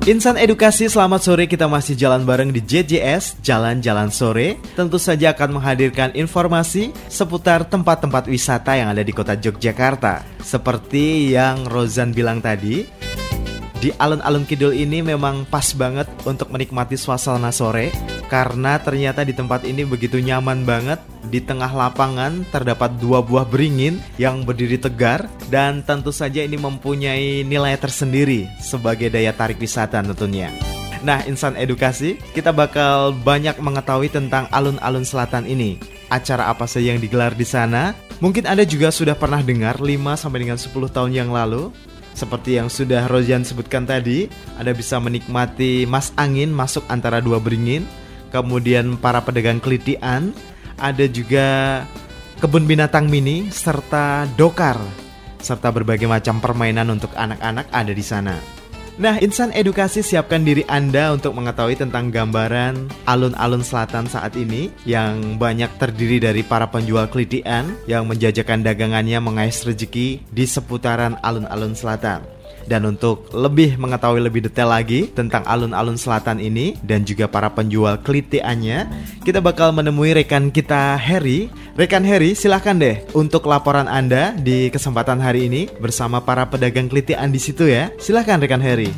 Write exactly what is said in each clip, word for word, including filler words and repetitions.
Insan Edukasi, selamat sore. Kita masih jalan bareng di J J S, Jalan-Jalan Sore. Tentu saja akan menghadirkan informasi seputar tempat-tempat wisata yang ada di kota Yogyakarta. Seperti yang Rozan bilang tadi, di alun-alun kidul ini memang pas banget untuk menikmati suasana sore, karena ternyata di tempat ini begitu nyaman banget. Di tengah lapangan terdapat dua buah beringin yang berdiri tegar, dan tentu saja ini mempunyai nilai tersendiri sebagai daya tarik wisata tentunya. Nah, Insan Edukasi, kita bakal banyak mengetahui tentang alun-alun selatan ini. Acara apa saja yang digelar di sana? Mungkin Anda juga sudah pernah dengar lima sampai dengan sepuluh tahun yang lalu. Seperti yang sudah Rozan sebutkan tadi, Anda bisa menikmati mas angin masuk antara dua beringin, kemudian para pedagang kelitian, ada juga kebun binatang mini, serta dokar, serta berbagai macam permainan untuk anak-anak ada di sana. Nah, Insan Edukasi, siapkan diri Anda untuk mengetahui tentang gambaran alun-alun selatan saat ini, yang banyak terdiri dari para penjual kelitian yang menjajakan dagangannya mengais rezeki di seputaran alun-alun selatan. Dan untuk lebih mengetahui lebih detail lagi tentang alun-alun selatan ini dan juga para penjual kelitiannya, kita bakal menemui rekan kita Heri. Rekan Heri, silahkan deh untuk laporan Anda di kesempatan hari ini bersama para pedagang kelitian di situ ya. Silahkan rekan Heri.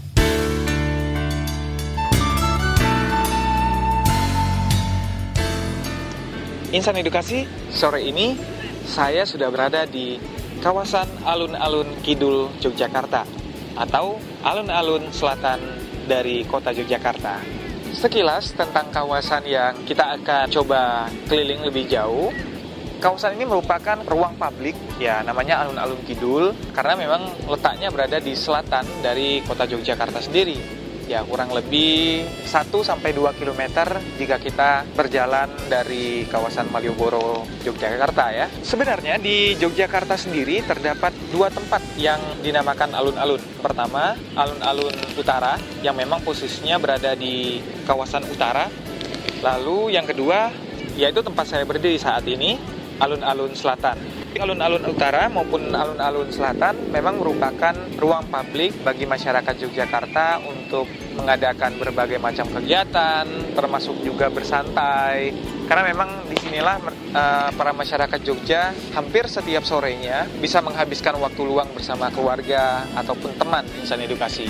Insan Edukasi, sore ini saya sudah berada di kawasan alun-alun kidul Yogyakarta atau alun-alun selatan dari kota Yogyakarta. Sekilas tentang kawasan yang kita akan coba keliling lebih jauh. Kawasan ini merupakan ruang publik, ya namanya alun-alun kidul karena memang letaknya berada di selatan dari kota Yogyakarta sendiri. Ya kurang lebih satu sampai dua kilometer jika kita berjalan dari kawasan Malioboro, Yogyakarta ya. Sebenarnya di Yogyakarta sendiri terdapat dua tempat yang dinamakan alun-alun. Pertama, alun-alun utara yang memang posisinya berada di kawasan utara. Lalu yang kedua, yaitu tempat saya berdiri saat ini, alun-alun selatan. Alun-alun utara maupun alun-alun selatan memang merupakan ruang publik bagi masyarakat Yogyakarta untuk mengadakan berbagai macam kegiatan, termasuk juga bersantai. Karena memang disinilah uh, para masyarakat Jogja hampir setiap sorenya bisa menghabiskan waktu luang bersama keluarga ataupun teman Insan Edukasi.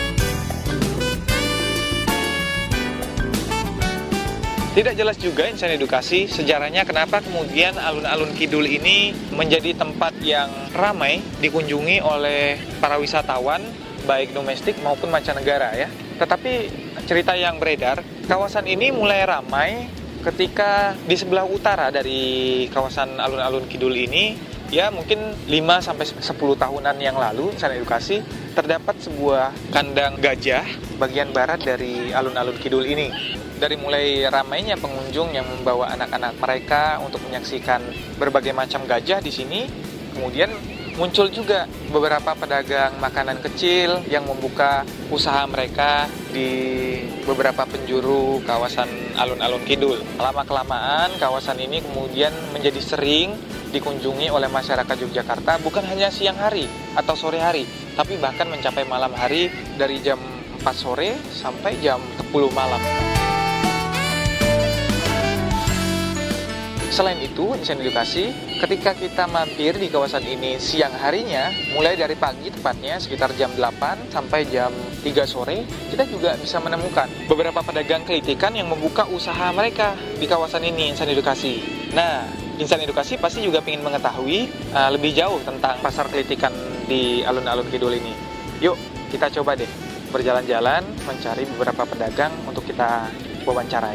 Tidak jelas juga Insan Edukasi sejarahnya kenapa kemudian alun-alun kidul ini menjadi tempat yang ramai dikunjungi oleh para wisatawan baik domestik maupun mancanegara ya. Tetapi cerita yang beredar, kawasan ini mulai ramai ketika di sebelah utara dari kawasan alun-alun kidul ini, ya mungkin lima sampai sepuluh tahunan yang lalu Insan Edukasi terdapat sebuah kandang gajah bagian barat dari alun-alun kidul ini. Dari mulai ramainya pengunjung yang membawa anak-anak mereka untuk menyaksikan berbagai macam gajah di sini, kemudian muncul juga beberapa pedagang makanan kecil yang membuka usaha mereka di beberapa penjuru kawasan alun-alun kidul. Lama-kelamaan kawasan ini kemudian menjadi sering dikunjungi oleh masyarakat Yogyakarta, bukan hanya siang hari atau sore hari, tapi bahkan mencapai malam hari dari jam empat sore sampai jam sepuluh malam. Selain itu, Insan Edukasi, ketika kita mampir di kawasan ini siang harinya, mulai dari pagi tepatnya sekitar jam delapan sampai jam tiga sore, kita juga bisa menemukan beberapa pedagang kelitikan yang membuka usaha mereka di kawasan ini, Insan Edukasi. Nah, Insan Edukasi pasti juga ingin mengetahui uh, lebih jauh tentang pasar kelitikan di alun-alun kidul ini. Yuk, kita coba deh berjalan-jalan mencari beberapa pedagang untuk kita wawancarai.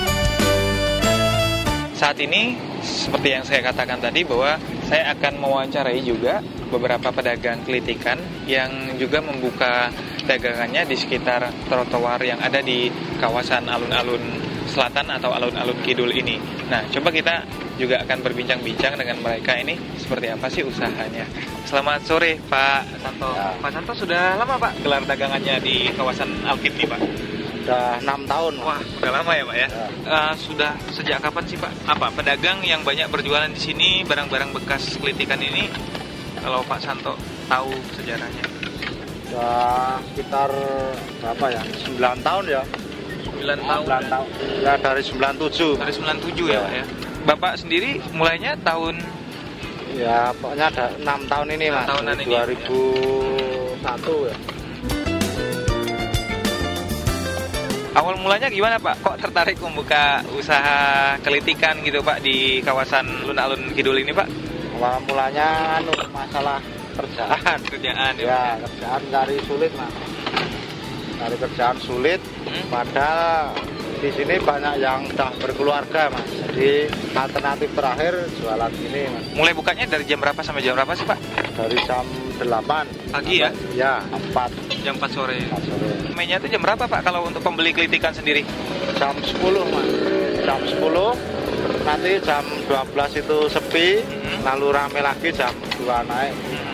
Saat ini, seperti yang saya katakan tadi bahwa saya akan mewawancarai juga beberapa pedagang kelitikan yang juga membuka dagangannya di sekitar trotoar yang ada di kawasan alun-alun selatan atau alun-alun kidul ini. Nah, coba kita juga akan berbincang-bincang dengan mereka ini seperti apa sih usahanya. Selamat sore Pak Santo. Ya. Pak Santo sudah lama Pak gelar dagangannya di kawasan Alkit nih Pak? Sudah enam tahun. Wah, udah lama ya Pak ya? Ya. Uh, sudah sejak kapan sih Pak? Apa pedagang yang banyak berjualan di sini barang-barang bekas kelitikan ini? Kalau Pak Santo tahu sejarahnya? Sudah sekitar berapa ya? sembilan tahun ya. sembilan tahun. sembilan tahun. Ya dari sembilan tujuh. Dari sembilan tujuh ya, Pak ya. Bapak sendiri mulainya tahun ya pokoknya ada enam tahun ini Mas. Tahunan ini. dua ribu satu ya. Awal mulanya gimana Pak? Kok tertarik membuka usaha kelitikan gitu Pak di kawasan alun-alun Kidul ini Pak? Awal mulanya anu masalah kerjaan. Kerjaan ya. Ya, kerjaan cari sulit Mas. Cari kerjaan sulit. Hmm? Padahal di sini banyak yang sudah berkeluarga Mas. Jadi alternatif terakhir jualan gini Mas. Mulai bukanya dari jam berapa sampai jam berapa sih Pak? Dari jam delapan pagi ya? Ya, empat. Jam empat sore. empat sore. Mainnya itu jam berapa Pak kalau untuk pembeli kelitikan sendiri? Jam sepuluh Mas. Jam sepuluh. Nanti jam dua belas itu sepi, hmm. lalu rame lagi jam dua naik. Hmm.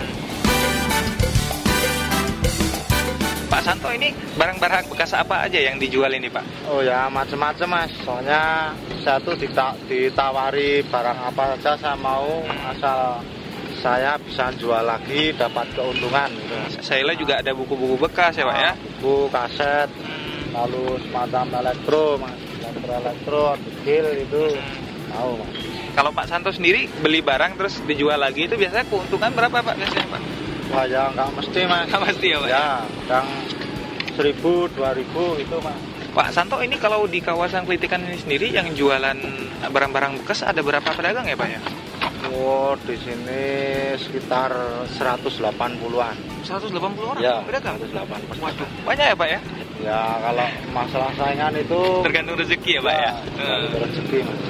Pak Santo, ini barang-barang bekas apa aja yang dijual ini Pak? Oh ya macam-macam Mas. Soalnya saya tuh dita- ditawari barang apa saja saya mau, asal saya bisa jual lagi dapat keuntungan gitu. Saya lihat juga ada buku-buku bekas ya Pak ya? Buku, kaset, hmm. lalu semacam elektro Mas. Elektro-elektro, kecil itu tahu Mas. Kalau Pak Santo sendiri beli barang terus dijual lagi itu biasanya keuntungan berapa Pak biasanya Pak? Wah ya nggak mesti Mas. Nggak mesti ya Pak? Ya, kadang seribu, dua ribu itu Mas. Pak Santo, ini kalau di kawasan kelitikan ini sendiri yang jualan barang-barang bekas ada berapa pedagang ya Pak ya? Oh, di sini sekitar seratus delapan puluhan. seratus delapan puluh orang ya, pedagang? seratus delapan puluh. Waduh, banyak ya Pak ya? Ya, kalau masalah saingan itu tergantung rezeki ya Pak ya? Ya, tergantung rezeki Mas.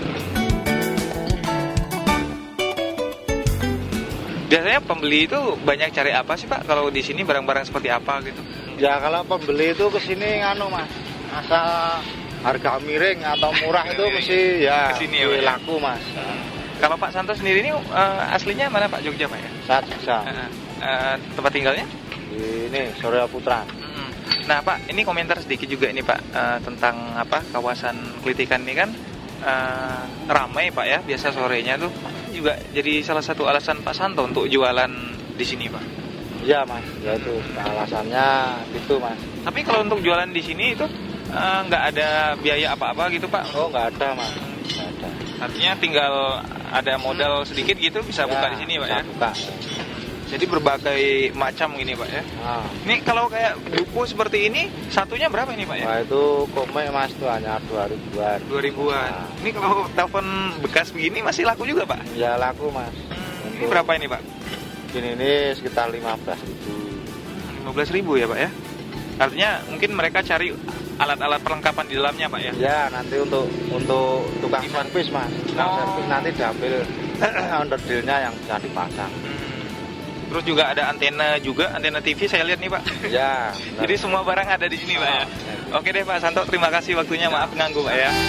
Biasanya pembeli itu banyak cari apa sih Pak? Kalau di sini barang-barang seperti apa gitu? Ya kalau pembeli itu kesini nganu Mas, asal harga miring atau murah itu mesti ya kesini ya, laku Mas. Kalau Pak Santo sendiri ini uh, aslinya mana Pak? Jogja Pak ya? Saya Jogja. Uh, uh, tempat tinggalnya? Ini Surya Putra. Hmm. Nah Pak, ini komentar sedikit juga ini Pak uh, tentang apa kawasan kelitikan ini kan uh, ramai Pak ya, biasa sorenya tuh juga jadi salah satu alasan Pak Santo untuk jualan di sini Pak. Iya Mas, ya itu alasannya itu Mas. Tapi kalau untuk jualan di sini itu nggak uh, ada biaya apa-apa gitu Pak? Oh nggak ada Mas, nggak ada. Artinya tinggal ada modal sedikit gitu bisa ya, buka di sini Pak ya? Buka. Jadi berbagai macam gini Pak ya. Nah. Ini kalau kayak buku seperti ini satunya berapa ini Pak ya? Wah itu komik Mas tuh hanya dua ribuan. Dua ribuan. Nah. Ini kalau telepon bekas begini masih laku juga Pak? Ya laku Mas. Hmm, ini berapa ini Pak? Ini ini sekitar lima belas ribu. lima belas ribu ya Pak ya? Artinya mungkin mereka cari alat-alat perlengkapan di dalamnya Pak ya? Ya nanti untuk untuk tukang servis Mas. Tukang oh. servis nanti diambil underdealnya yang bisa dipasang. Hmm. Terus juga ada antena juga, antena T V saya lihat nih Pak. Ya. Jadi semua barang ada di sini Pak ya. Oke deh Pak Santo, terima kasih waktunya, maaf ganggu Pak ya.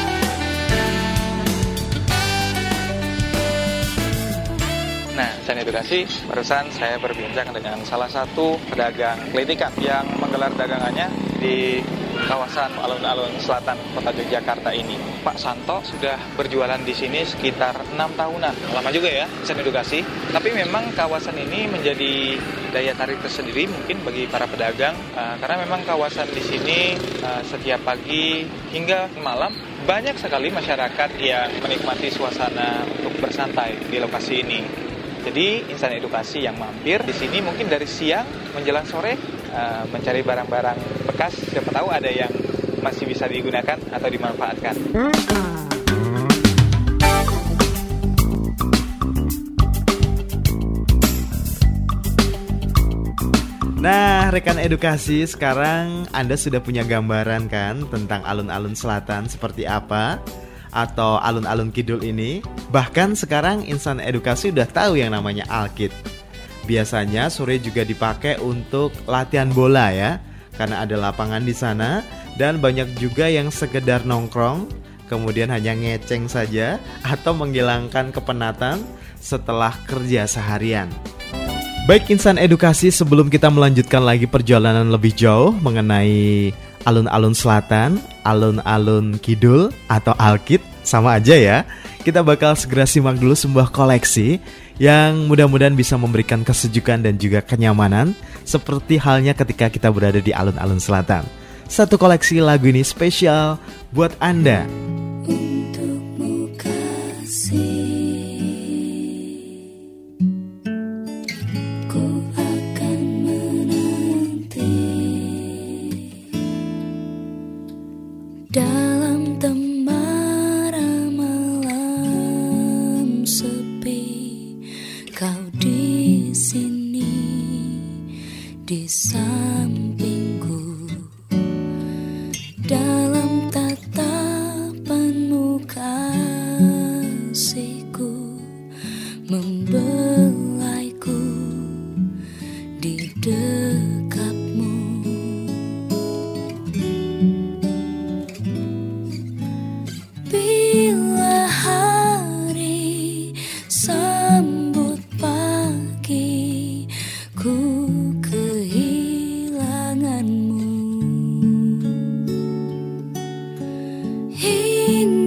Nah, Channel Edukasi, barusan saya berbincang dengan salah satu pedagang kelitikan yang menggelar dagangannya di kawasan alun-alun selatan kota Yogyakarta ini. Pak Santo sudah berjualan di sini sekitar enam tahunan. Lama juga ya, Channel Edukasi. Tapi memang kawasan ini menjadi daya tarik tersendiri mungkin bagi para pedagang uh, karena memang kawasan di sini uh, setiap pagi hingga malam banyak sekali masyarakat yang menikmati suasana untuk bersantai di lokasi ini. Jadi insan edukasi yang mampir di sini mungkin dari siang menjelang sore uh, mencari barang-barang bekas, siapa tahu ada yang masih bisa digunakan atau dimanfaatkan. Nah, rekan edukasi, sekarang Anda sudah punya gambaran kan tentang alun-alun selatan seperti apa? Atau alun-alun kidul ini. Bahkan sekarang insan edukasi udah tahu yang namanya Alkit. Biasanya sore juga dipakai untuk latihan bola ya, karena ada lapangan di sana. Dan banyak juga yang sekedar nongkrong, kemudian hanya ngeceng saja atau menghilangkan kepenatan setelah kerja seharian. Baik insan edukasi, sebelum kita melanjutkan lagi perjalanan lebih jauh mengenai alun-alun selatan, alun-alun kidul atau Alkit, Sama aja ya. Kita bakal segera simak dulu sebuah koleksi yang mudah-mudahan bisa memberikan kesejukan dan juga kenyamanan, seperti halnya ketika kita berada di alun-alun selatan. Satu koleksi lagu ini spesial buat Anda. Untukmu kasih, ku akan menanti dalam temaram malam sepi. Kau di sini di sampingku, dalam tatapanmu kasihku membelaiku di dekapmu. Bila hari sambut pagi, ku kehilanganmu. Hingga